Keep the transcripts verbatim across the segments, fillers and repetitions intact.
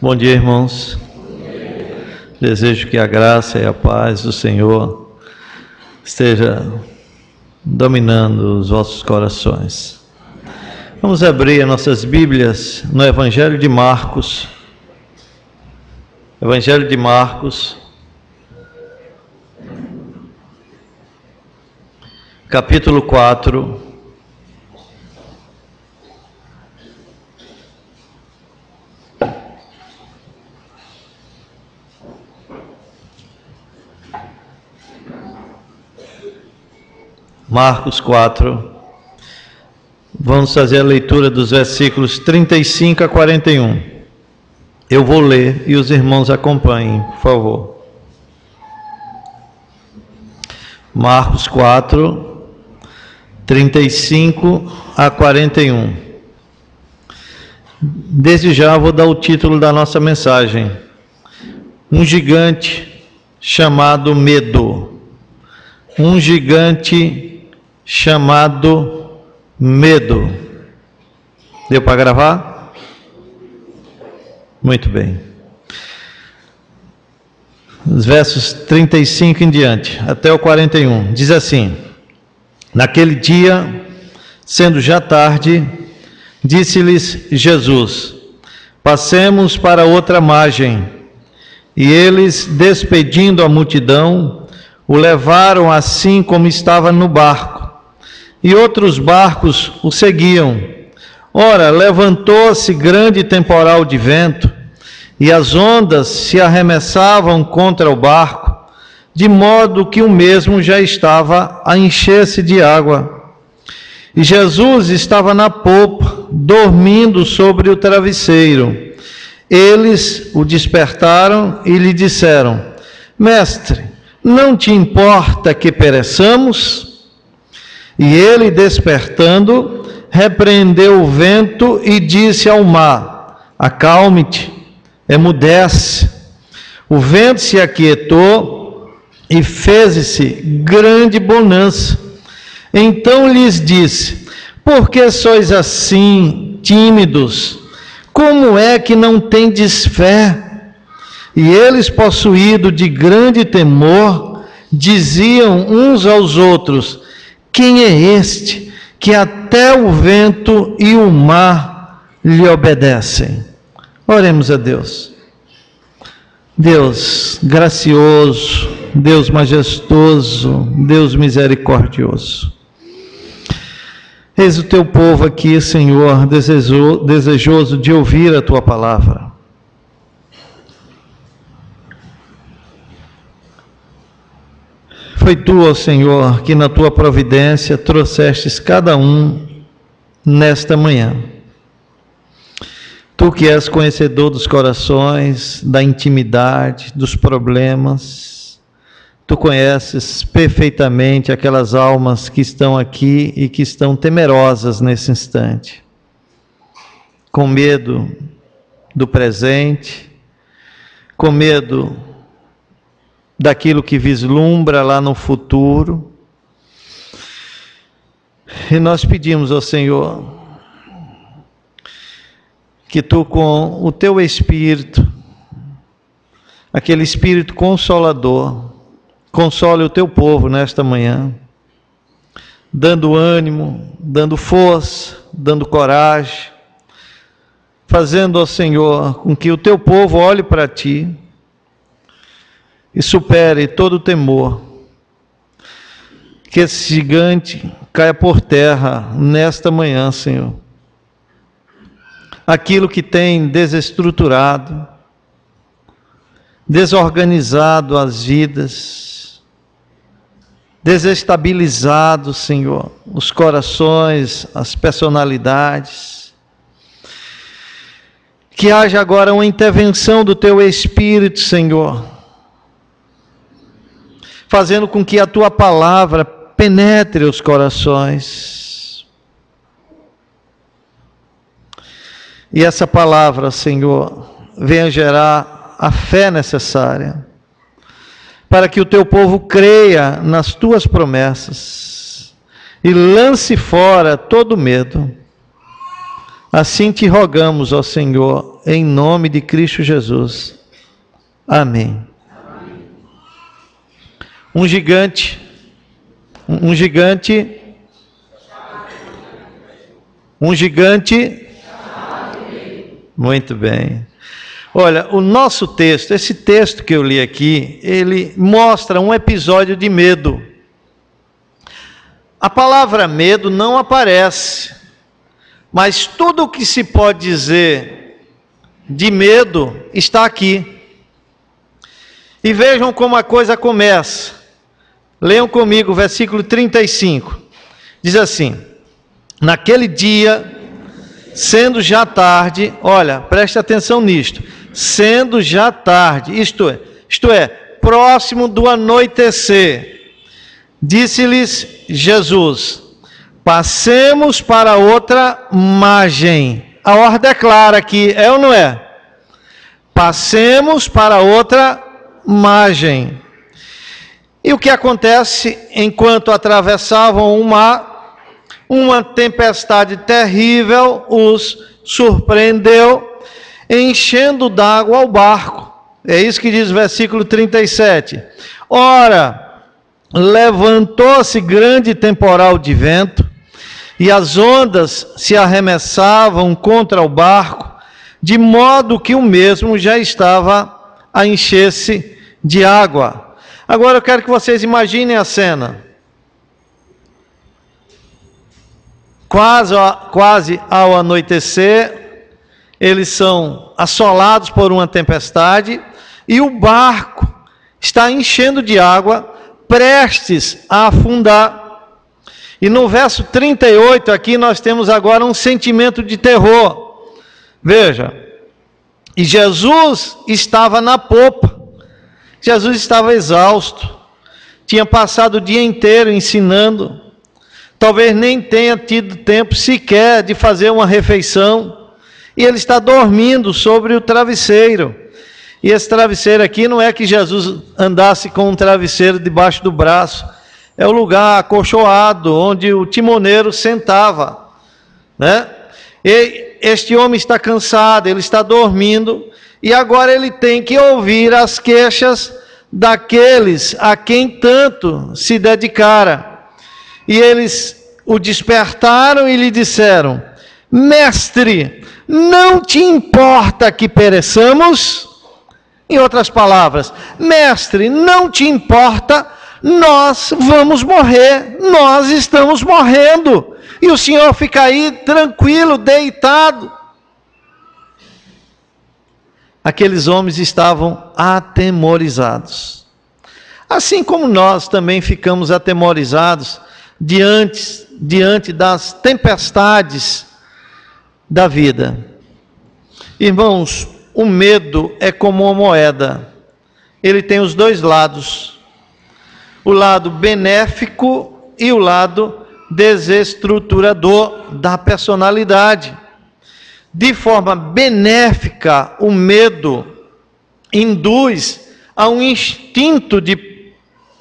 Bom dia, irmãos. Desejo que a graça e a paz do Senhor esteja dominando os vossos corações. Vamos abrir nossas Bíblias no Evangelho de Marcos. Evangelho de Marcos, capítulo quatro. Marcos quatro, vamos fazer a leitura dos versículos trinta e cinco a quarenta e um. Eu vou ler e os irmãos acompanhem, por favor. Marcos quatro, trinta e cinco a quarenta e um. Desde já vou dar o título da nossa mensagem: Um gigante chamado medo. Um gigante chamado medo. Deu para gravar? Muito bem. Os versos trinta e cinco em diante, até o quarenta e um, diz assim: Naquele dia, sendo já tarde, disse-lhes Jesus: Passemos para outra margem. E eles, despedindo a multidão, o levaram assim como estava no barco. E outros barcos o seguiam. Ora, levantou-se grande temporal de vento, e as ondas se arremessavam contra o barco, de modo que o mesmo já estava a encher-se de água. E Jesus estava na popa, dormindo sobre o travesseiro. Eles o despertaram e lhe disseram: Mestre, não te importa que pereçamos? E ele, despertando, repreendeu o vento e disse ao mar: Acalme-te, emudece. O vento se aquietou e fez-se grande bonança. Então lhes disse: Por que sois assim tímidos? Como é que não tendes fé? E eles, possuídos de grande temor, diziam uns aos outros: Quem é este que até o vento e o mar lhe obedecem? Oremos a Deus. Deus gracioso, Deus majestoso, Deus misericordioso. Eis o teu povo aqui, Senhor, desejo, desejoso de ouvir a tua palavra. Foi tu, ó Senhor, que na tua providência trouxestes cada um nesta manhã. Tu que és conhecedor dos corações, da intimidade, dos problemas, tu conheces perfeitamente aquelas almas que estão aqui e que estão temerosas nesse instante, com medo do presente, com medo daquilo que vislumbra lá no futuro. E nós pedimos ao Senhor que tu, com o teu Espírito, aquele Espírito consolador, console o teu povo nesta manhã, dando ânimo, dando força, dando coragem, fazendo ao Senhor com que o teu povo olhe para ti e supere todo o temor, que esse gigante caia por terra nesta manhã, Senhor. Aquilo que tem desestruturado, desorganizado as vidas, desestabilizado, Senhor, os corações, as personalidades. Que haja agora uma intervenção do teu Espírito, Senhor, fazendo com que a tua palavra penetre os corações. E essa palavra, Senhor, venha gerar a fé necessária para que o teu povo creia nas tuas promessas e lance fora todo medo. Assim te rogamos, ó Senhor, em nome de Cristo Jesus. Amém. Um gigante, um gigante, um gigante, muito bem. Olha, o nosso texto, esse texto que eu li aqui, ele mostra um episódio de medo. A palavra medo não aparece, mas tudo o que se pode dizer de medo está aqui. E vejam como a coisa começa. Leiam comigo o versículo trinta e cinco. Diz assim: naquele dia, sendo já tarde, olha, preste atenção nisto, sendo já tarde, isto é, isto é, próximo do anoitecer, disse-lhes Jesus: passemos para outra margem. A ordem é clara aqui, é ou não é? Passemos para outra margem. E o que acontece enquanto atravessavam o mar? Uma tempestade terrível os surpreendeu, enchendo d'água o barco. É isso que diz o versículo trinta e sete. Ora, levantou-se grande temporal de vento, e as ondas se arremessavam contra o barco, de modo que o mesmo já estava a encher-se de água. Agora eu quero que vocês imaginem a cena. Quase, quase ao anoitecer, eles são assolados por uma tempestade, e o barco está enchendo de água, prestes a afundar. E no verso trinta e oito aqui nós temos agora um sentimento de terror. Veja, e Jesus estava na popa. Jesus estava exausto, tinha passado o dia inteiro ensinando, talvez nem tenha tido tempo sequer de fazer uma refeição, e ele está dormindo sobre o travesseiro. E esse travesseiro aqui não é que Jesus andasse com um travesseiro debaixo do braço, é o lugar acolchoado onde o timoneiro sentava, né? E este homem está cansado, ele está dormindo, e agora ele tem que ouvir as queixas daqueles a quem tanto se dedicara. E eles o despertaram e lhe disseram: mestre, não te importa que pereçamos? Em outras palavras, mestre, não te importa, nós vamos morrer, nós estamos morrendo, e o senhor fica aí tranquilo, deitado. Aqueles homens estavam atemorizados, assim como nós também ficamos atemorizados diante, diante das tempestades da vida. Irmãos, o medo é como uma moeda, ele tem os dois lados, o lado benéfico e o lado desestruturador da personalidade. De forma benéfica, o medo induz a um instinto de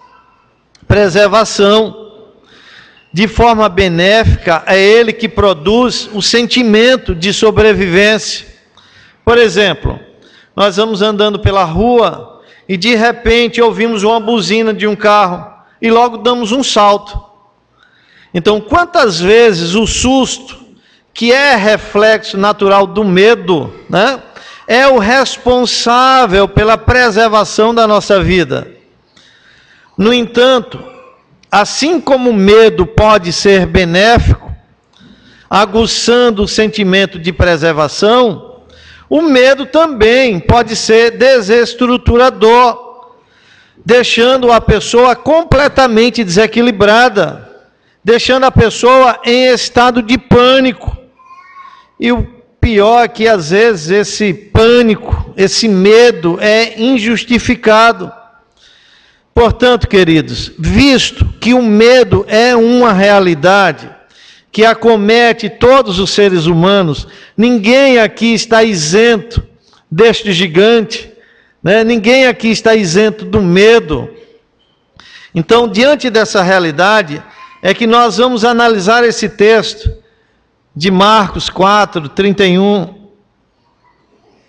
preservação. De forma benéfica, é ele que produz o sentimento de sobrevivência. Por exemplo, nós vamos andando pela rua e de repente ouvimos uma buzina de um carro e logo damos um salto. Então, quantas vezes o susto, que é reflexo natural do medo, né, é o responsável pela preservação da nossa vida. No entanto, assim como o medo pode ser benéfico, aguçando o sentimento de preservação, o medo também pode ser desestruturador, deixando a pessoa completamente desequilibrada, deixando a pessoa em estado de pânico. E o pior é que às vezes esse pânico, esse medo é injustificado. Portanto, queridos, visto que o medo é uma realidade que acomete todos os seres humanos, ninguém aqui está isento deste gigante, né? Ninguém aqui está isento do medo. Então, diante dessa realidade, é que nós vamos analisar esse texto de Marcos quatro, trinta e um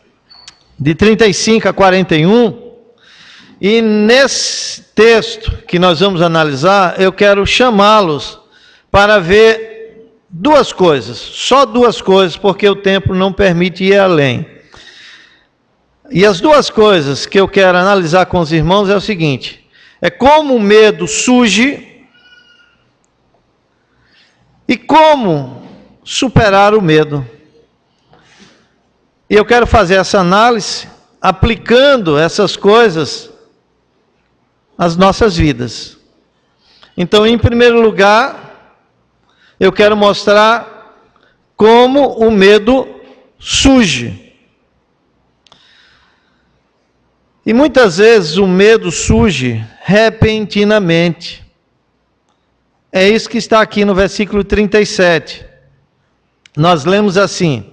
de trinta e cinco a quarenta e um, e nesse texto que nós vamos analisar, eu quero chamá-los para ver duas coisas, só duas coisas, porque o tempo não permite ir além. E as duas coisas que eu quero analisar com os irmãos é o seguinte: é como o medo surge e como superar o medo. E eu quero fazer essa análise aplicando essas coisas às nossas vidas. Então, em primeiro lugar, eu quero mostrar como o medo surge. E muitas vezes o medo surge repentinamente. É isso que está aqui no versículo trinta e sete. Nós lemos assim: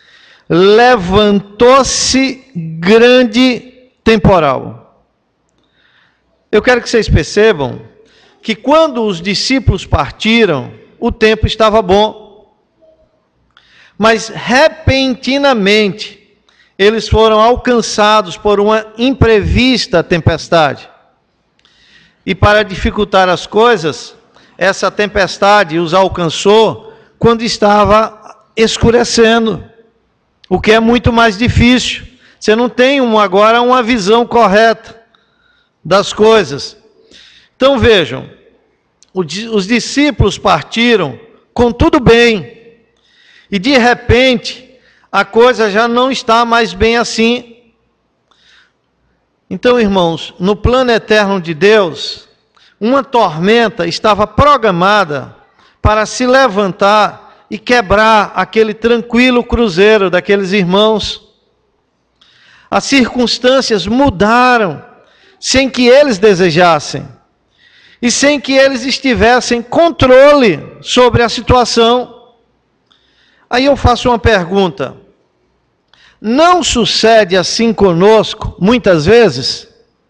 levantou-se grande temporal. Eu quero que vocês percebam que quando os discípulos partiram, o tempo estava bom. Mas repentinamente, eles foram alcançados por uma imprevista tempestade. E para dificultar as coisas, essa tempestade os alcançou quando estava escurecendo, o que é muito mais difícil. Você não tem uma, agora uma visão correta das coisas. Então vejam, os discípulos partiram com tudo bem, e de repente a coisa já não está mais bem assim. Então, irmãos, no plano eterno de Deus, uma tormenta estava programada para se levantar e quebrar aquele tranquilo cruzeiro daqueles irmãos. As circunstâncias mudaram sem que eles desejassem e sem que eles estivessem controle sobre a situação. Aí eu faço uma pergunta: não sucede assim conosco, muitas vezes,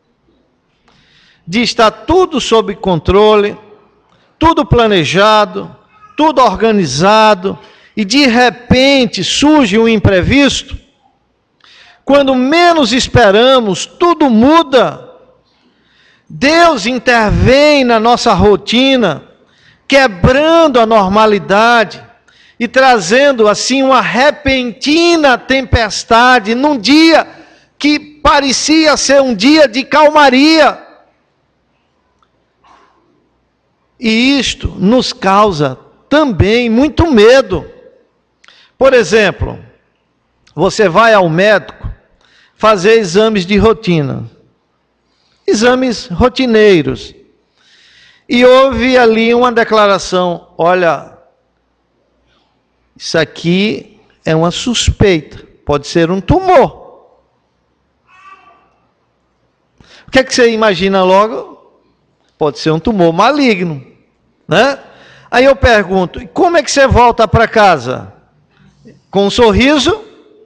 de estar tudo sob controle, tudo planejado, tudo organizado, e de repente surge um imprevisto? Quando menos esperamos, tudo muda. Deus intervém na nossa rotina, quebrando a normalidade e trazendo assim uma repentina tempestade num dia que parecia ser um dia de calmaria. E isto nos causa também muito medo. Por exemplo, você vai ao médico fazer exames de rotina, exames rotineiros, e houve ali uma declaração: olha, isso aqui é uma suspeita, pode ser um tumor. O que é que você imagina logo? Pode ser um tumor maligno, né? Aí eu pergunto: como é que você volta para casa? Com um sorriso?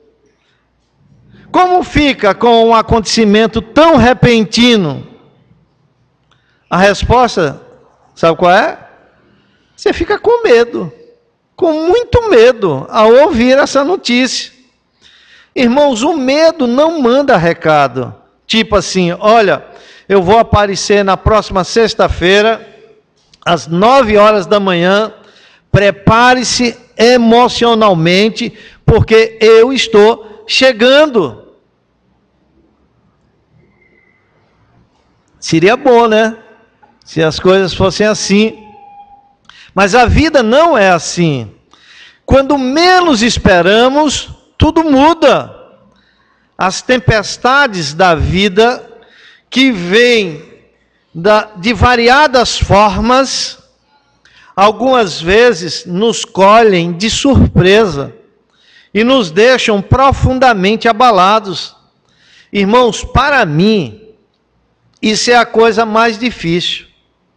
Como fica com um acontecimento tão repentino? A resposta, sabe qual é? Você fica com medo, com muito medo, ao ouvir essa notícia. Irmãos, o medo não manda recado, tipo assim: olha, eu vou aparecer na próxima sexta-feira, às nove horas da manhã, prepare-se emocionalmente, porque eu estou chegando. Seria bom, né? Se as coisas fossem assim. Mas a vida não é assim. Quando menos esperamos, tudo muda. As tempestades da vida, que vêm da, de variadas formas, algumas vezes nos colhem de surpresa e nos deixam profundamente abalados. Irmãos, para mim, isso é a coisa mais difícil.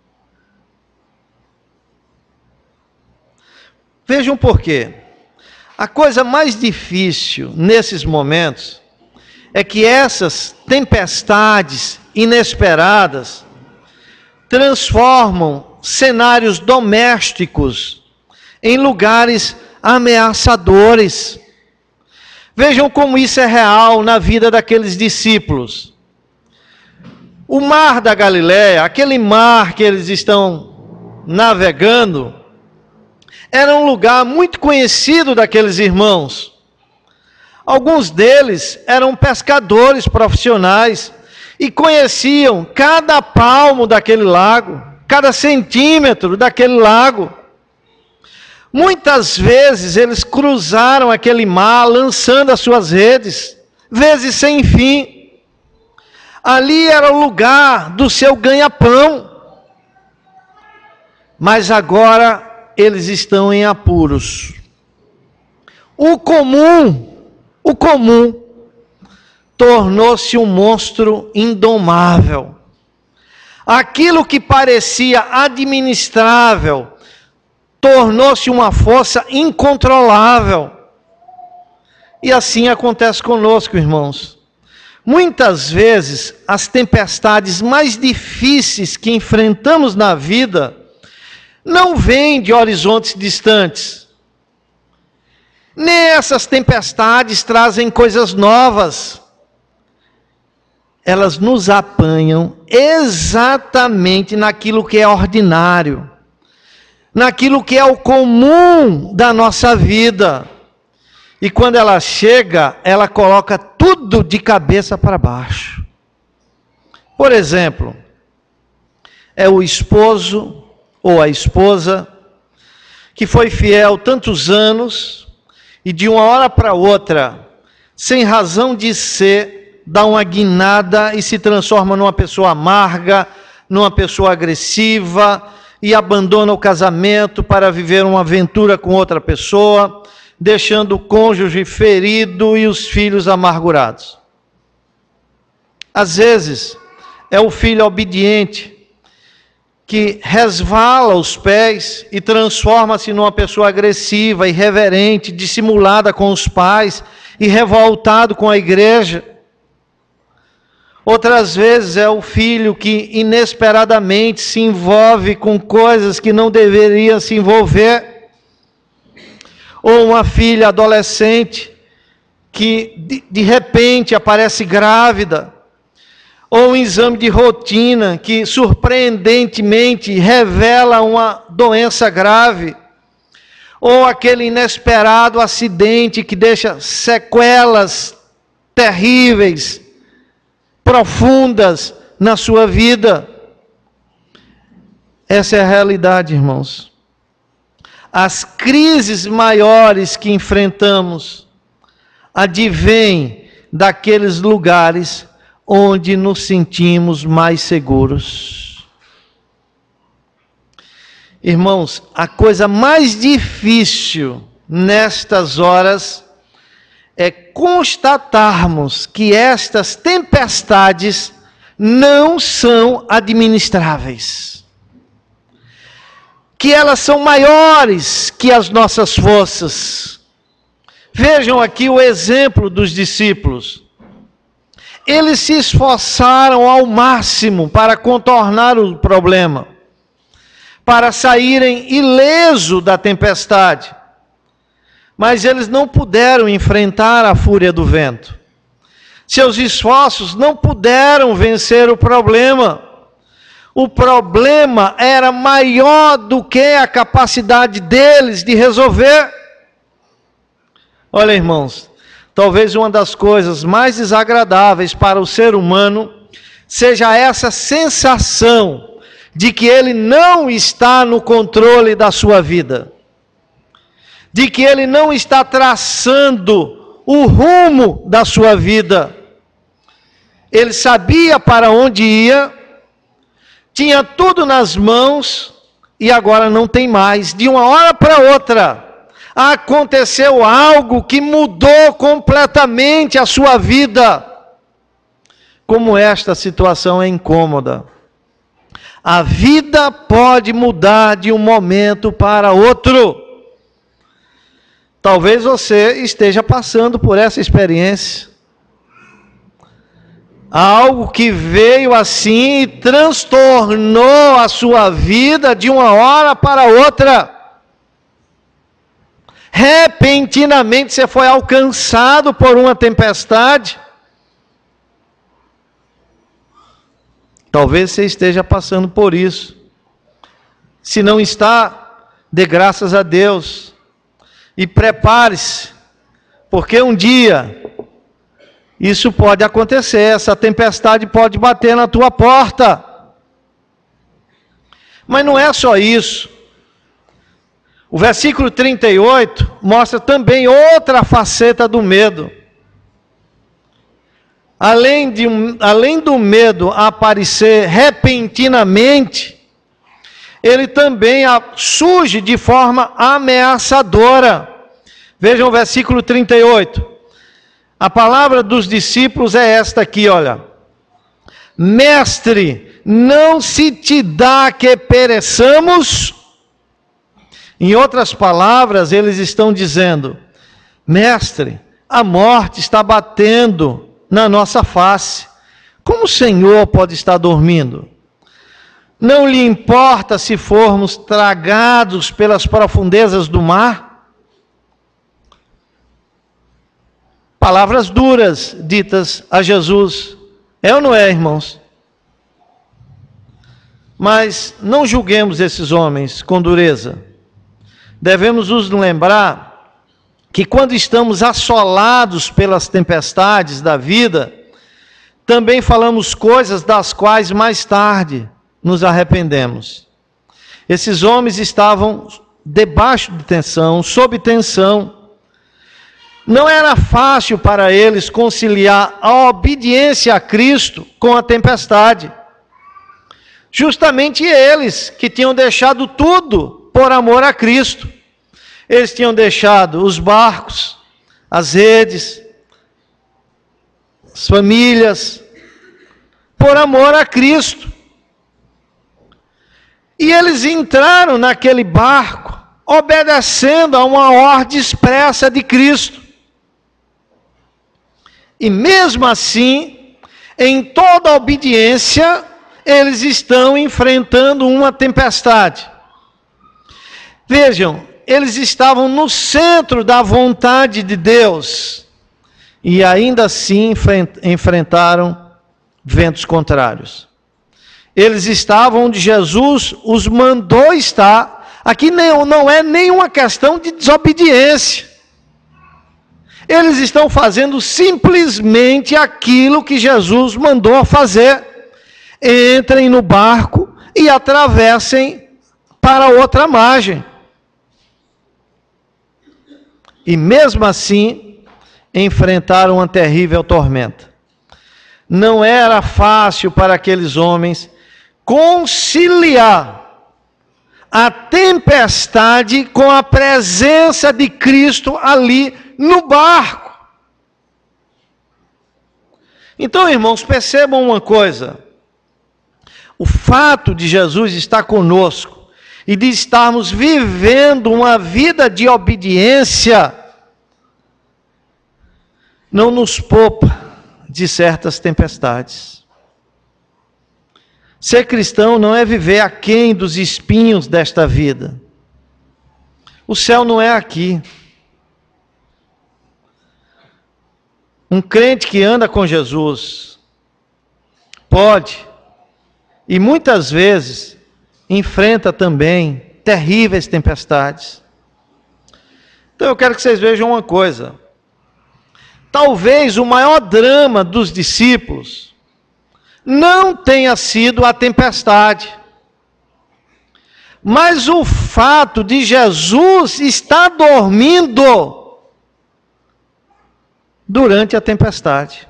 Vejam por quê. A coisa mais difícil nesses momentos é que essas tempestades inesperadas transformam cenários domésticos em lugares ameaçadores. Vejam como isso é real na vida daqueles discípulos. O mar da Galileia, aquele mar que eles estão navegando, era um lugar muito conhecido daqueles irmãos. Alguns deles eram pescadores profissionais e conheciam cada palmo daquele lago, cada centímetro daquele lago. Muitas vezes eles cruzaram aquele mar lançando as suas redes, vezes sem fim. Ali era o lugar do seu ganha-pão. Mas agora eles estão em apuros. O comum, o comum, tornou-se um monstro indomável. Aquilo que parecia administrável tornou-se uma força incontrolável. E assim acontece conosco, irmãos. Muitas vezes, as tempestades mais difíceis que enfrentamos na vida não vêm de horizontes distantes. Nem essas tempestades trazem coisas novas. Elas nos apanham exatamente naquilo que é ordinário, naquilo que é o comum da nossa vida. E quando ela chega, ela coloca tudo de cabeça para baixo. Por exemplo, é o esposo ou a esposa que foi fiel tantos anos e de uma hora para outra, sem razão de ser, dá uma guinada e se transforma numa pessoa amarga, numa pessoa agressiva e abandona o casamento para viver uma aventura com outra pessoa, deixando o cônjuge ferido e os filhos amargurados. Às vezes, é o filho obediente que resvala os pés e transforma-se numa pessoa agressiva, irreverente, dissimulada com os pais e revoltado com a igreja. Outras vezes é o filho que inesperadamente se envolve com coisas que não deveria se envolver. Ou uma filha adolescente que de, de repente aparece grávida. Ou um exame de rotina que surpreendentemente revela uma doença grave. Ou aquele inesperado acidente que deixa sequelas terríveis, profundas na sua vida. Essa é a realidade, irmãos. As crises maiores que enfrentamos advêm daqueles lugares onde nos sentimos mais seguros. Irmãos, a coisa mais difícil nestas horas é constatarmos que estas tempestades não são administráveis. Que elas são maiores que as nossas forças. Vejam aqui o exemplo dos discípulos. Eles se esforçaram ao máximo para contornar o problema, para saírem ileso da tempestade. Mas eles não puderam enfrentar a fúria do vento. Seus esforços não puderam vencer o problema. O problema era maior do que a capacidade deles de resolver. Olha, irmãos, talvez uma das coisas mais desagradáveis para o ser humano seja essa sensação de que ele não está no controle da sua vida, de que ele não está traçando o rumo da sua vida. Ele sabia para onde ia, tinha tudo nas mãos e agora não tem mais. De uma hora para outra, aconteceu algo que mudou completamente a sua vida. Como esta situação é incômoda. A vida pode mudar de um momento para outro. Talvez você esteja passando por essa experiência. Algo que veio assim e transtornou a sua vida de uma hora para outra. Repentinamente você foi alcançado por uma tempestade. Talvez você esteja passando por isso. Se não está, dê graças a Deus. E prepare-se, porque um dia isso pode acontecer, essa tempestade pode bater na tua porta. Mas não é só isso. O versículo trinta e oito mostra também outra faceta do medo. Além, de, além do medo aparecer repentinamente, ele também surge de forma ameaçadora. Vejam o versículo trinta e oito. A palavra dos discípulos é esta aqui, olha. Mestre, não se te dá que pereçamos? Em outras palavras, eles estão dizendo, mestre, a morte está batendo na nossa face. Como o Senhor pode estar dormindo? Não lhe importa se formos tragados pelas profundezas do mar? Palavras duras ditas a Jesus. É ou não é, irmãos? Mas não julguemos esses homens com dureza. Devemos nos lembrar que quando estamos assolados pelas tempestades da vida, também falamos coisas das quais mais tarde nos arrependemos. Esses homens estavam debaixo de tensão, sob tensão. Não era fácil para eles conciliar a obediência a Cristo com a tempestade. Justamente eles que tinham deixado tudo por amor a Cristo. Eles tinham deixado os barcos, as redes, as famílias, por amor a Cristo. E eles entraram naquele barco, obedecendo a uma ordem expressa de Cristo. E mesmo assim, em toda a obediência, eles estão enfrentando uma tempestade. Vejam, eles estavam no centro da vontade de Deus, e ainda assim enfrentaram ventos contrários. Eles estavam onde Jesus os mandou estar. Aqui não é nenhuma questão de desobediência. Eles estão fazendo simplesmente aquilo que Jesus mandou fazer. Entrem no barco e atravessem para outra margem. E mesmo assim, enfrentaram uma terrível tormenta. Não era fácil para aqueles homens conciliar a tempestade com a presença de Cristo ali no barco. Então, irmãos, percebam uma coisa. O fato de Jesus estar conosco e de estarmos vivendo uma vida de obediência não nos poupa de certas tempestades. Ser cristão não é viver aquém dos espinhos desta vida. O céu não é aqui. Um crente que anda com Jesus pode, e muitas vezes, enfrenta também terríveis tempestades. Então eu quero que vocês vejam uma coisa. Talvez o maior drama dos discípulos não tenha sido a tempestade, mas o fato de Jesus estar dormindo durante a tempestade.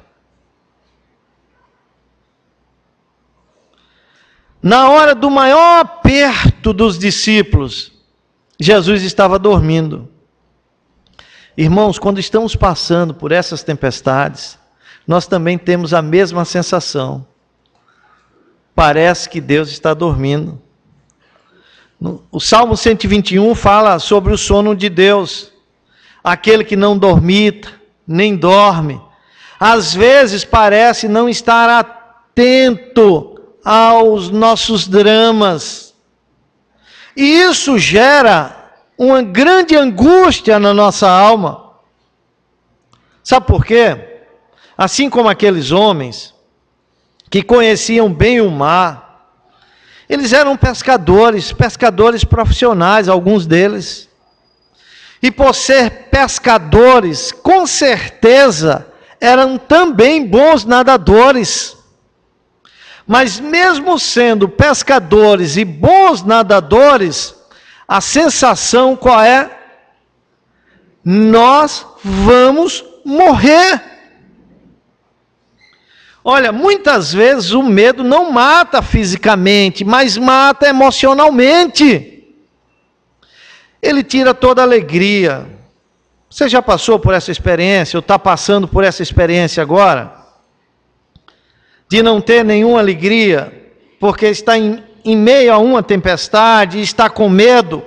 Na hora do maior aperto dos discípulos, Jesus estava dormindo. Irmãos, quando estamos passando por essas tempestades, nós também temos a mesma sensação. Parece que Deus está dormindo. O Salmo cento e vinte e um fala sobre o sono de Deus. Aquele que não dormita, nem dorme. Às vezes parece não estar atento aos nossos dramas. E isso gera uma grande angústia na nossa alma. Sabe por quê? Assim como aqueles homens que conheciam bem o mar, eles eram pescadores, pescadores profissionais, alguns deles. E por ser pescadores, com certeza, eram também bons nadadores. Mas mesmo sendo pescadores e bons nadadores, a sensação qual é? Nós vamos morrer. Olha, muitas vezes o medo não mata fisicamente, mas mata emocionalmente. Ele tira toda a alegria. Você já passou por essa experiência, ou está passando por essa experiência agora? De não ter nenhuma alegria, porque está em, em meio a uma tempestade e está com medo.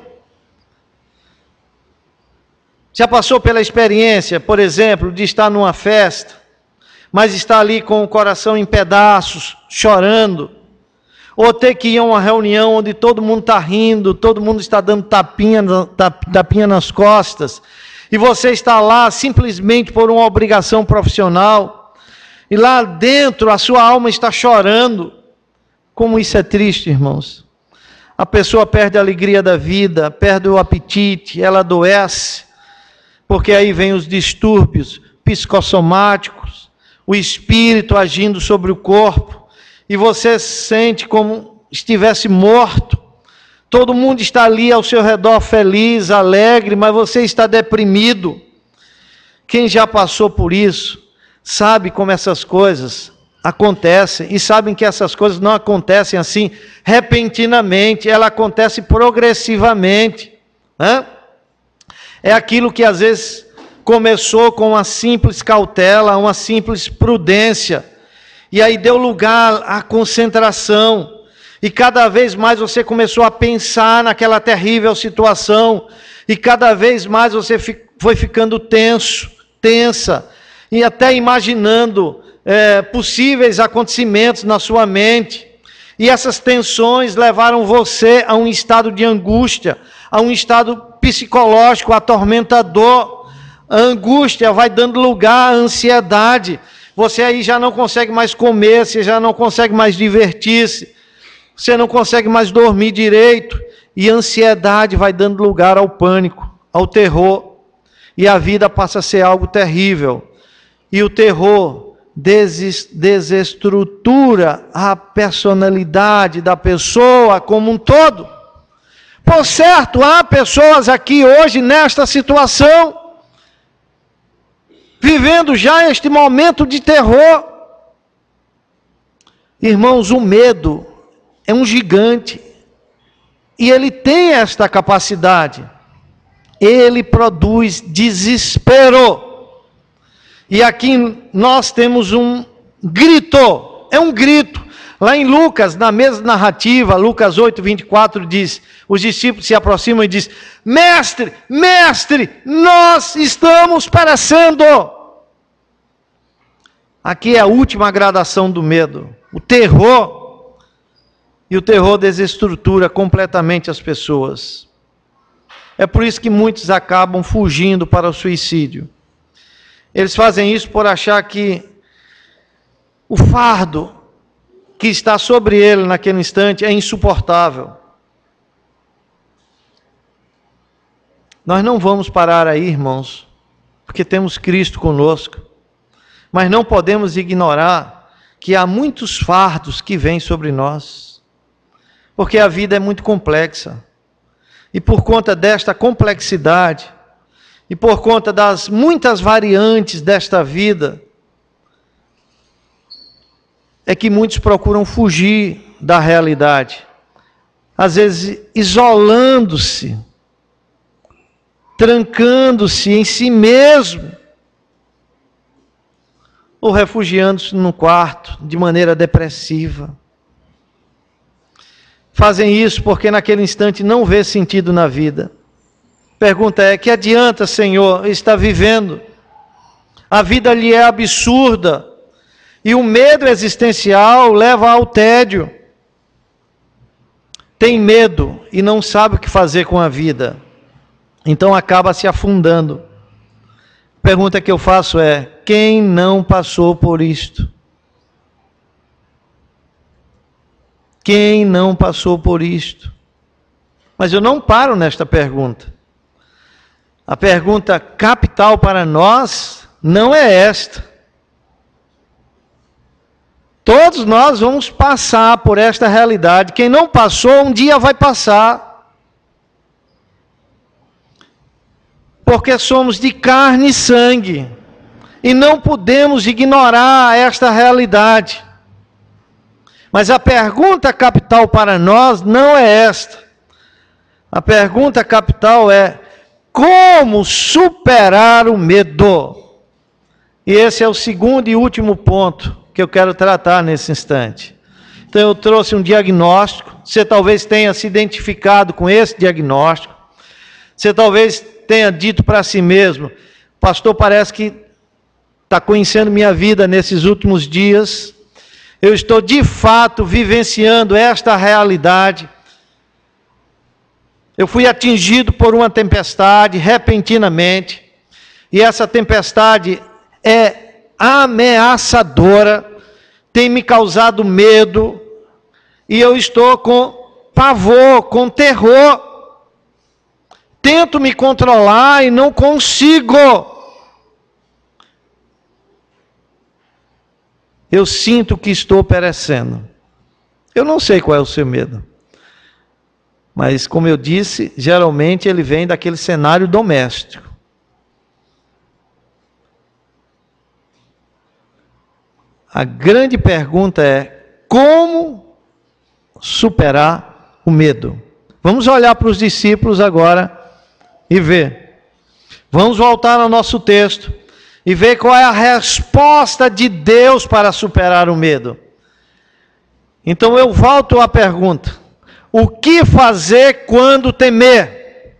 Já passou pela experiência, por exemplo, de estar numa festa, mas está ali com o coração em pedaços, chorando, ou ter que ir a uma reunião onde todo mundo está rindo, todo mundo está dando tapinha, tapinha nas costas, e você está lá simplesmente por uma obrigação profissional, e lá dentro a sua alma está chorando. Como isso é triste, irmãos. A pessoa perde a alegria da vida, perde o apetite, ela adoece, porque aí vem os distúrbios psicossomáticos, o espírito agindo sobre o corpo, e você se sente como estivesse morto. Todo mundo está ali ao seu redor feliz, alegre, mas você está deprimido. Quem já passou por isso, sabe como essas coisas acontecem, e sabem que essas coisas não acontecem assim repentinamente, ela acontece progressivamente, né? É aquilo que às vezes começou com uma simples cautela, uma simples prudência, e aí deu lugar à concentração, e cada vez mais você começou a pensar naquela terrível situação, e cada vez mais você foi ficando tenso, tensa, e até imaginando é, possíveis acontecimentos na sua mente, e essas tensões levaram você a um estado de angústia, a um estado psicológico atormentador. A angústia vai dando lugar à ansiedade, você aí já não consegue mais comer, você já não consegue mais divertir-se, você não consegue mais dormir direito, e a ansiedade vai dando lugar ao pânico, ao terror, e a vida passa a ser algo terrível. E o terror des desestrutura a personalidade da pessoa como um todo. Por certo, há pessoas aqui hoje nesta situação, vivendo já este momento de terror. Irmãos, o medo é um gigante, e ele tem esta capacidade, ele produz desespero. E aqui nós temos um grito, é um grito. Lá em Lucas, na mesma narrativa, Lucas oito, vinte e quatro diz, os discípulos se aproximam e dizem: mestre, mestre, nós estamos perecendo. Aqui é a última gradação do medo, o terror. E o terror desestrutura completamente as pessoas. É por isso que muitos acabam fugindo para o suicídio. Eles fazem isso por achar que o fardo que está sobre ele naquele instante é insuportável. Nós não vamos parar aí, irmãos, porque temos Cristo conosco. Mas não podemos ignorar que há muitos fardos que vêm sobre nós. Porque a vida é muito complexa. E por conta desta complexidade, e por conta das muitas variantes desta vida, é que muitos procuram fugir da realidade. Às vezes isolando-se, trancando-se em si mesmo, ou refugiando-se no quarto de maneira depressiva. Fazem isso porque naquele instante não vê sentido na vida. Pergunta é: que adianta, Senhor, estar vivendo? A vida lhe é absurda, e o medo existencial leva ao tédio. Tem medo e não sabe o que fazer com a vida. então acaba se afundando. A pergunta que eu faço é: quem não passou por isto? Quem não passou por isto? Mas eu não paro nesta pergunta. A pergunta capital para nós não é esta. Todos nós vamos passar por esta realidade. Quem não passou, um dia vai passar. Porque somos de carne e sangue. E não podemos ignorar esta realidade. Mas a pergunta capital para nós não é esta. A pergunta capital é: como superar o medo? E esse é o segundo e último ponto que eu quero tratar nesse instante. Então eu trouxe um diagnóstico. Você talvez tenha se identificado com esse diagnóstico. Você talvez tenha dito para si mesmo: pastor, parece que está conhecendo minha vida nesses últimos dias. Eu estou de fato vivenciando esta realidade. Eu fui atingido por uma tempestade repentinamente. E essa tempestade é ameaçadora, tem me causado medo, e eu estou com pavor, com terror. Tento me controlar e não consigo. Eu sinto que estou perecendo. Eu não sei qual é o seu medo. Mas, como eu disse, geralmente ele vem daquele cenário doméstico. A grande pergunta é: como superar o medo? Vamos olhar para os discípulos agora e ver. Vamos voltar ao nosso texto e ver qual é a resposta de Deus para superar o medo. Então eu volto à pergunta: o que fazer quando temer?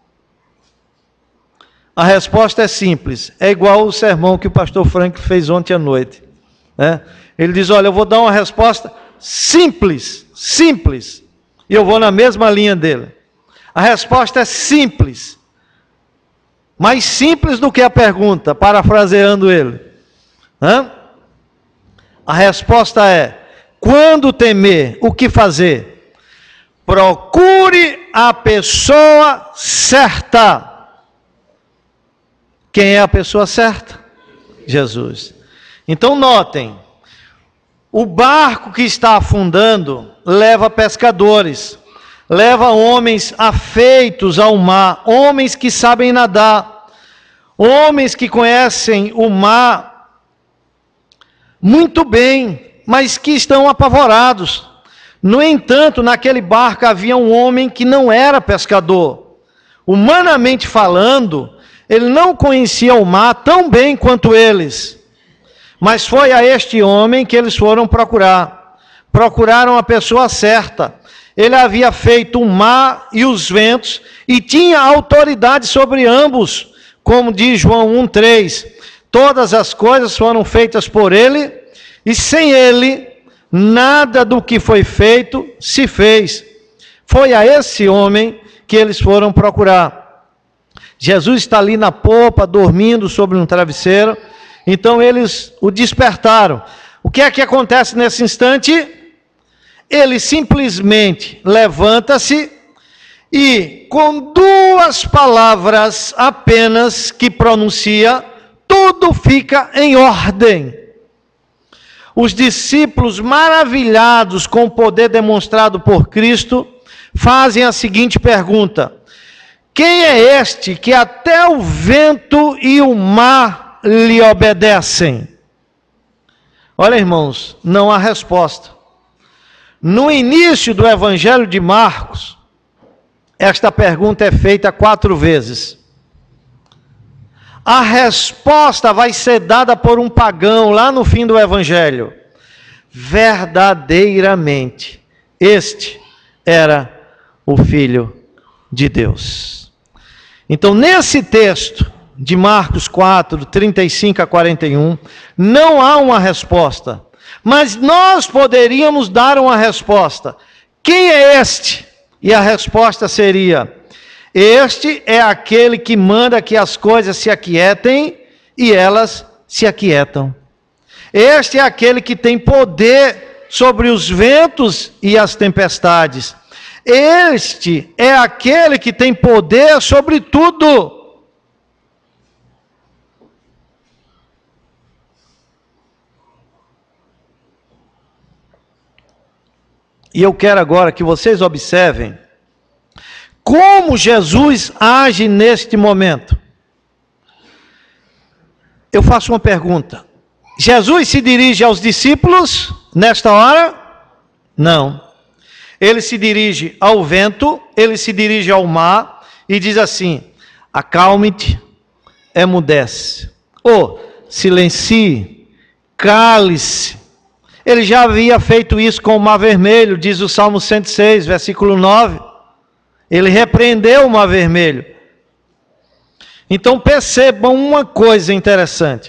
A resposta é simples, é igual o sermão que o pastor Frank fez ontem à noite. Né? Ele diz: olha, eu vou dar uma resposta simples, simples, e eu vou na mesma linha dele. A resposta é simples, mais simples do que a pergunta, parafraseando ele. Hã? A resposta é: quando temer, o que fazer? Procure a pessoa certa. Quem é a pessoa certa? Jesus. Então notem, o barco que está afundando leva pescadores, leva homens afeitos ao mar, homens que sabem nadar, homens que conhecem o mar muito bem, mas que estão apavorados. No entanto, naquele barco havia um homem que não era pescador. Humanamente falando, ele não conhecia o mar tão bem quanto eles. Mas foi a este homem que eles foram procurar. Procuraram a pessoa certa. Ele havia feito o mar e os ventos e tinha autoridade sobre ambos, como diz João um, três. Todas as coisas foram feitas por ele, e sem ele, nada do que foi feito se fez. Foi a esse homem que eles foram procurar. Jesus está ali na popa, dormindo sobre um travesseiro. Então eles o despertaram. O que é que acontece nesse instante? Ele simplesmente levanta-se e, com duas palavras apenas que pronuncia, tudo fica em ordem. Os discípulos, maravilhados com o poder demonstrado por Cristo, fazem a seguinte pergunta: quem é este que até o vento e o mar lhe obedecem? Olha, irmãos, não há resposta. No início do Evangelho de Marcos, esta pergunta é feita quatro vezes. A resposta vai ser dada por um pagão lá no fim do Evangelho. Verdadeiramente, este era o Filho de Deus. Então, nesse texto de Marcos quatro, trinta e cinco a quarenta e um, não há uma resposta, mas nós poderíamos dar uma resposta. Quem é este? E a resposta seria: Este é aquele que manda que as coisas se aquietem e elas se aquietam. Este é aquele que tem poder sobre os ventos e as tempestades. Este é aquele que tem poder sobre tudo. E eu quero agora que vocês observem como Jesus age neste momento. Eu faço uma pergunta. Jesus se dirige aos discípulos nesta hora? Não. Ele se dirige ao vento, ele se dirige ao mar e diz assim: acalme-te, emudece. Ou silencie, cale-se. Ele já havia feito isso com o mar vermelho, diz o Salmo cento e seis, versículo nove. Ele repreendeu o mar vermelho. Então percebam uma coisa interessante.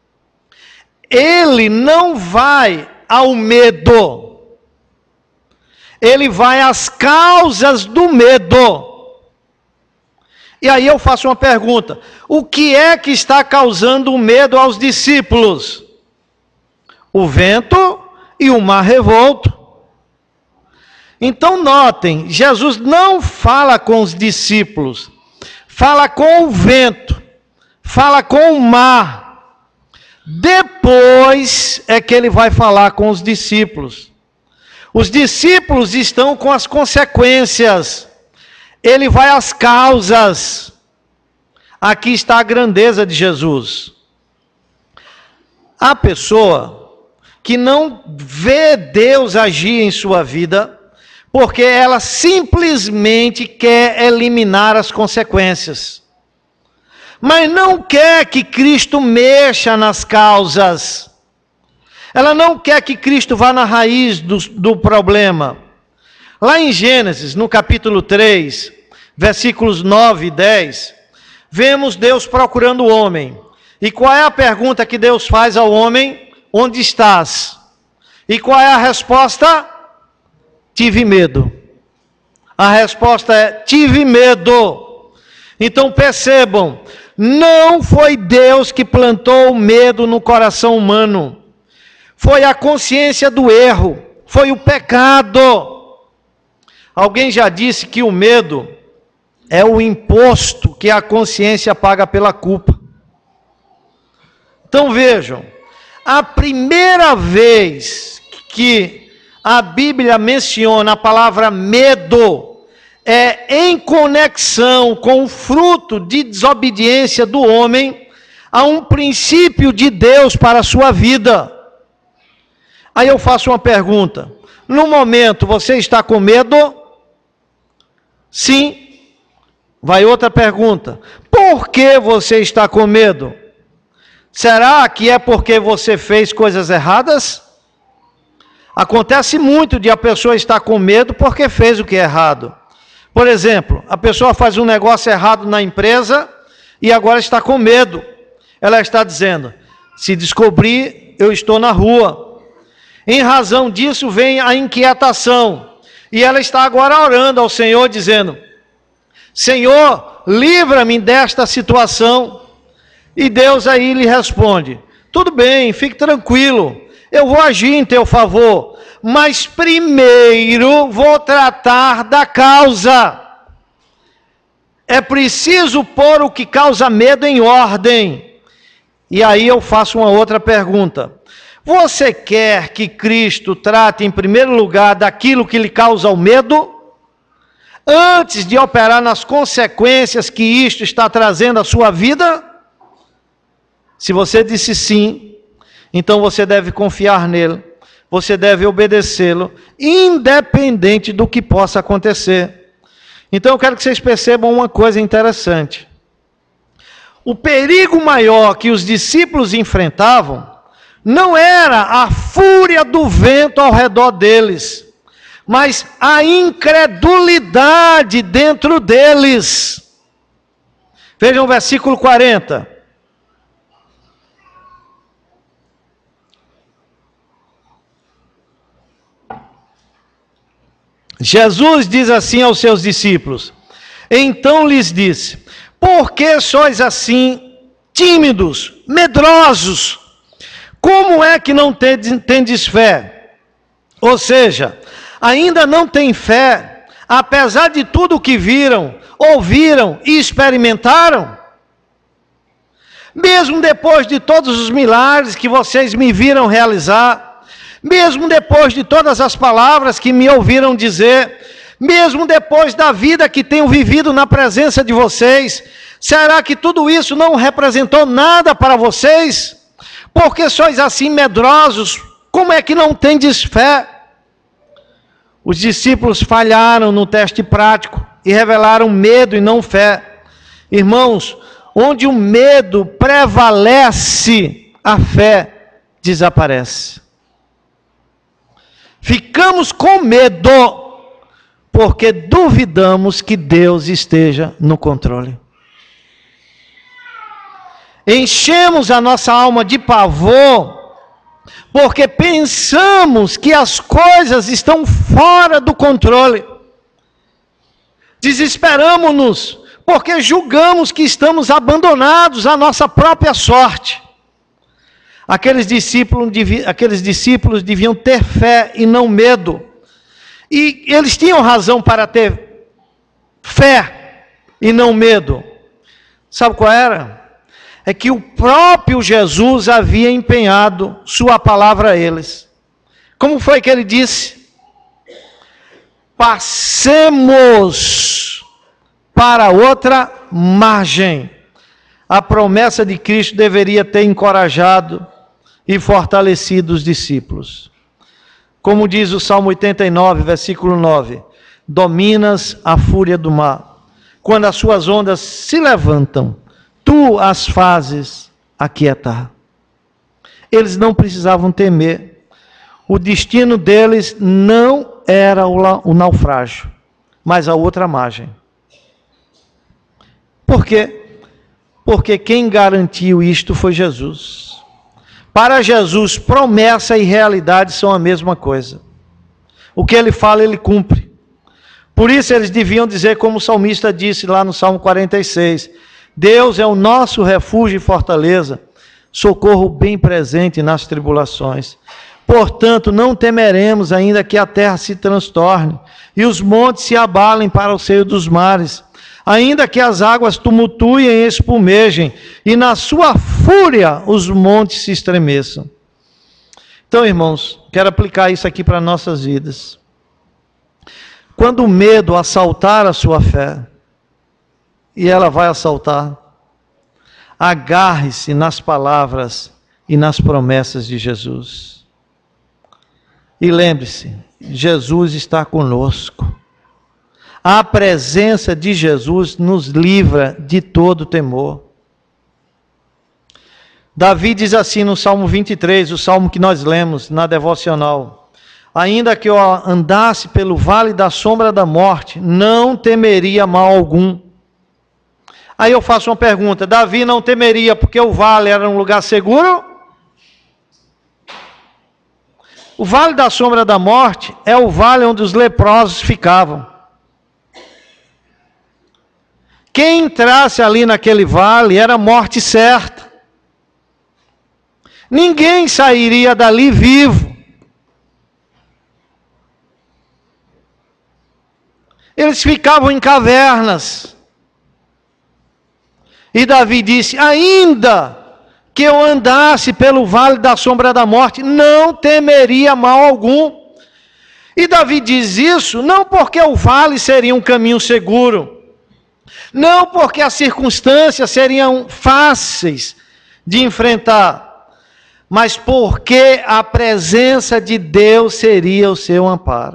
Ele não vai ao medo. Ele vai às causas do medo. E aí eu faço uma pergunta. O que é que está causando o medo aos discípulos? O vento e o mar revolto. Então notem, Jesus não fala com os discípulos, fala com o vento, fala com o mar. Depois é que ele vai falar com os discípulos. Os discípulos estão com as consequências, ele vai às causas. Aqui está a grandeza de Jesus. A pessoa que não vê Deus agir em sua vida, porque ela simplesmente quer eliminar as consequências, mas não quer que Cristo mexa nas causas. Ela não quer que Cristo vá na raiz do, do problema. Lá em Gênesis, no capítulo três, versículos nove e dez, vemos Deus procurando o homem. E qual é a pergunta que Deus faz ao homem? Onde estás? E qual é a resposta? Tive medo. A resposta é: tive medo. Então percebam, não foi Deus que plantou o medo no coração humano. Foi a consciência do erro, foi o pecado. Alguém já disse que o medo é o imposto que a consciência paga pela culpa. Então vejam, a primeira vez que a Bíblia menciona a palavra medo é em conexão com o fruto de desobediência do homem a um princípio de Deus para a sua vida. Aí eu faço uma pergunta. No momento você está com medo? Sim. Vai outra pergunta. Por que você está com medo? Será que é porque você fez coisas erradas? Acontece muito de a pessoa estar com medo porque fez o que é errado. Por exemplo, a pessoa faz um negócio errado na empresa e agora está com medo. Ela está dizendo: se descobrir, eu estou na rua. Em razão disso vem a inquietação. E ela está agora orando ao Senhor, dizendo: Senhor, livra-me desta situação. E Deus aí lhe responde: tudo bem, fique tranquilo, eu vou agir em teu favor, mas primeiro vou tratar da causa. É preciso pôr o que causa medo em ordem. E aí eu faço uma outra pergunta. Você quer que Cristo trate em primeiro lugar daquilo que lhe causa o medo, antes de operar nas consequências que isto está trazendo à sua vida? Se você disse sim, então você deve confiar nele, você deve obedecê-lo, independente do que possa acontecer. Então eu quero que vocês percebam uma coisa interessante. O perigo maior que os discípulos enfrentavam não era a fúria do vento ao redor deles, mas a incredulidade dentro deles. Vejam o versículo quarenta. Jesus diz assim aos seus discípulos: Então lhes disse: por que sois assim tímidos, medrosos? Como é que não tendes fé? Ou seja, ainda não têm fé, apesar de tudo o que viram, ouviram e experimentaram? Mesmo depois de todos os milagres que vocês me viram realizar, mesmo depois de todas as palavras que me ouviram dizer, mesmo depois da vida que tenho vivido na presença de vocês, será que tudo isso não representou nada para vocês? Porque sois assim medrosos, como é que não tendes fé? Os discípulos falharam no teste prático e revelaram medo e não fé. Irmãos, onde o medo prevalece, a fé desaparece. Ficamos com medo porque duvidamos que Deus esteja no controle. Enchemos a nossa alma de pavor porque pensamos que as coisas estão fora do controle. Desesperamos-nos porque julgamos que estamos abandonados à nossa própria sorte. Aqueles discípulos, aqueles discípulos deviam ter fé e não medo. E eles tinham razão para ter fé e não medo. Sabe qual era? É que o próprio Jesus havia empenhado sua palavra a eles. Como foi que ele disse? Passemos para outra margem. A promessa de Cristo deveria ter encorajado e fortalecido os discípulos. Como diz o Salmo oitenta e nove, versículo nove: dominas a fúria do mar, quando as suas ondas se levantam, tu as fazes aquietar. Eles não precisavam temer. O destino deles não era o naufrágio, mas a outra margem. Por quê? Porque quem garantiu isto foi Jesus. Para Jesus, promessa e realidade são a mesma coisa. O que ele fala, ele cumpre. Por isso eles deviam dizer como o salmista disse lá no Salmo quarenta e seis: Deus é o nosso refúgio e fortaleza, socorro bem presente nas tribulações. Portanto, não temeremos, ainda que a terra se transtorne e os montes se abalem para o seio dos mares, ainda que as águas tumultuem e espumejem, e na sua fúria os montes se estremeçam. Então, irmãos, quero aplicar isso aqui para nossas vidas. Quando o medo assaltar a sua fé, e ela vai assaltar, agarre-se nas palavras e nas promessas de Jesus. E lembre-se, Jesus está conosco. A presença de Jesus nos livra de todo temor. Davi diz assim no Salmo vinte e três, o salmo que nós lemos na devocional: ainda que eu andasse pelo vale da sombra da morte, não temeria mal algum. Aí eu faço uma pergunta: Davi não temeria porque o vale era um lugar seguro? O vale da sombra da morte é o vale onde os leprosos ficavam. Quem entrasse ali naquele vale era morte certa. Ninguém sairia dali vivo. Eles ficavam em cavernas. E Davi disse: ainda que eu andasse pelo vale da sombra da morte, não temeria mal algum. E Davi diz isso não porque o vale seria um caminho seguro, não porque as circunstâncias seriam fáceis de enfrentar, mas porque a presença de Deus seria o seu amparo.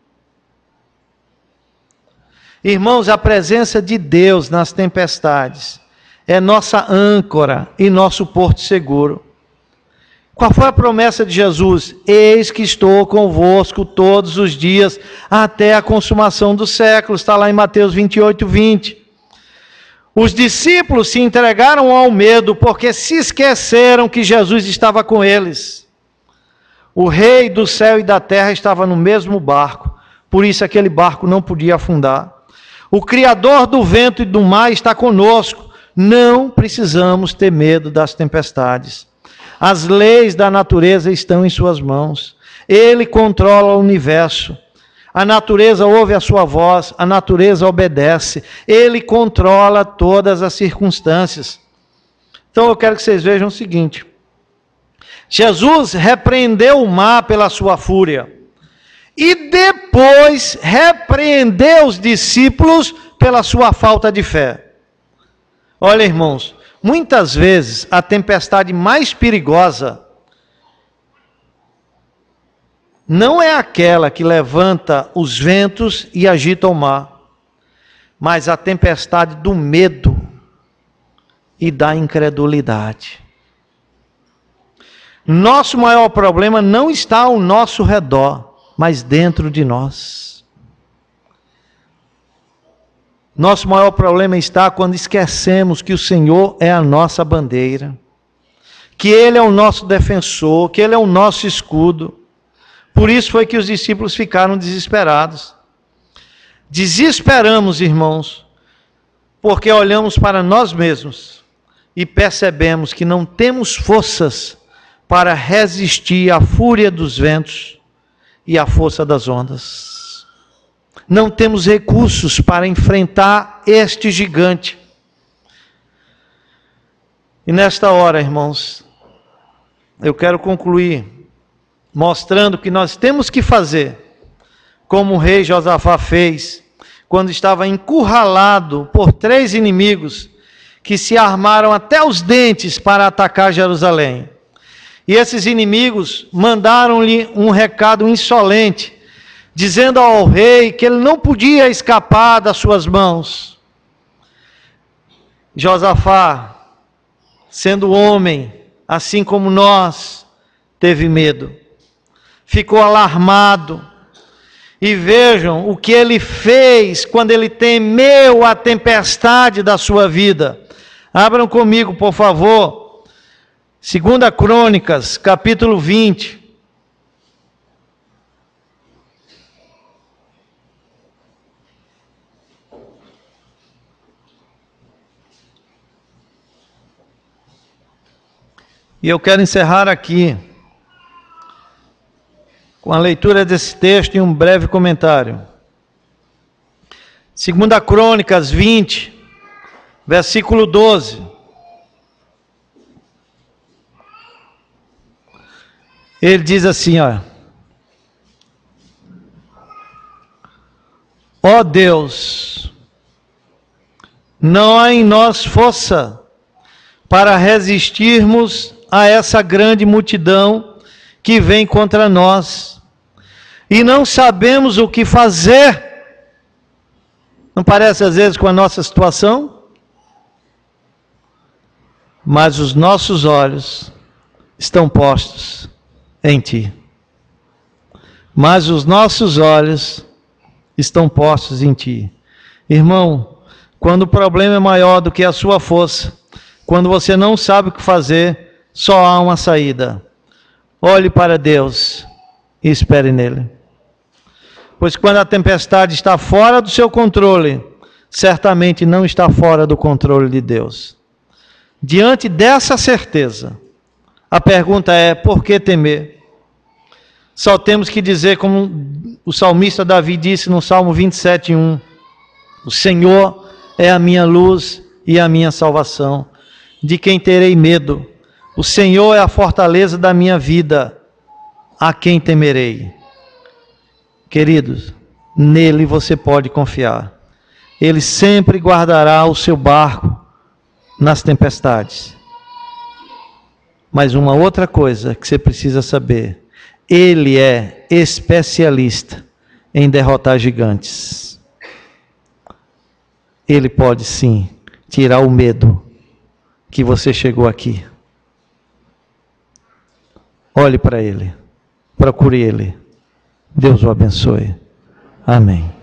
Irmãos, a presença de Deus nas tempestades é nossa âncora e nosso porto seguro. Qual foi a promessa de Jesus? Eis que estou convosco todos os dias até a consumação dos séculos. Está lá em Mateus vinte e oito, vinte. Os discípulos se entregaram ao medo porque se esqueceram que Jesus estava com eles. O rei do céu e da terra estava no mesmo barco, por isso aquele barco não podia afundar. O Criador do vento e do mar está conosco. Não precisamos ter medo das tempestades. As leis da natureza estão em suas mãos. Ele controla o universo. A natureza ouve a sua voz, a natureza obedece. Ele controla todas as circunstâncias. Então eu quero que vocês vejam o seguinte. Jesus repreendeu o mar pela sua fúria. E depois repreendeu os discípulos pela sua falta de fé. Olha, irmãos, muitas vezes a tempestade mais perigosa não é aquela que levanta os ventos e agita o mar, mas a tempestade do medo e da incredulidade. Nosso maior problema não está ao nosso redor, mas dentro de nós. Nosso maior problema está quando esquecemos que o Senhor é a nossa bandeira, que Ele é o nosso defensor, que Ele é o nosso escudo. Por isso foi que os discípulos ficaram desesperados. Desesperamos, irmãos, porque olhamos para nós mesmos e percebemos que não temos forças para resistir à fúria dos ventos e à força das ondas. Não temos recursos para enfrentar este gigante. E nesta hora, irmãos, eu quero concluir mostrando que nós temos que fazer, como o rei Josafá fez, quando estava encurralado por três inimigos, que se armaram até os dentes para atacar Jerusalém. E esses inimigos mandaram-lhe um recado insolente, dizendo ao rei que ele não podia escapar das suas mãos. Josafá, sendo homem, assim como nós, teve medo. Ficou alarmado. E vejam o que ele fez quando ele temeu a tempestade da sua vida. Abram comigo, por favor. Segunda Crônicas, capítulo vinte. E eu quero encerrar aqui com a leitura desse texto e um breve comentário. Segunda Crônicas vinte, versículo doze. Ele diz assim, ó: ó Deus, não há em nós força para resistirmos a essa grande multidão que vem contra nós, e não sabemos o que fazer. Não parece às vezes com a nossa situação? Mas os nossos olhos estão postos em Ti. Mas os nossos olhos estão postos em Ti. Irmão, quando o problema é maior do que a sua força, quando você não sabe o que fazer, só há uma saída. Olhe para Deus e espere nele. Pois quando a tempestade está fora do seu controle, certamente não está fora do controle de Deus. Diante dessa certeza, a pergunta é: por que temer? Só temos que dizer, como o salmista Davi disse no Salmo vinte e sete, um: o Senhor é a minha luz e a minha salvação. De quem terei medo? O Senhor é a fortaleza da minha vida. A quem temerei? Queridos, nele você pode confiar. Ele sempre guardará o seu barco nas tempestades. Mas uma outra coisa que você precisa saber: Ele é especialista em derrotar gigantes. Ele pode sim tirar o medo que você chegou aqui. Olhe para Ele, procure Ele. Deus o abençoe. Amém.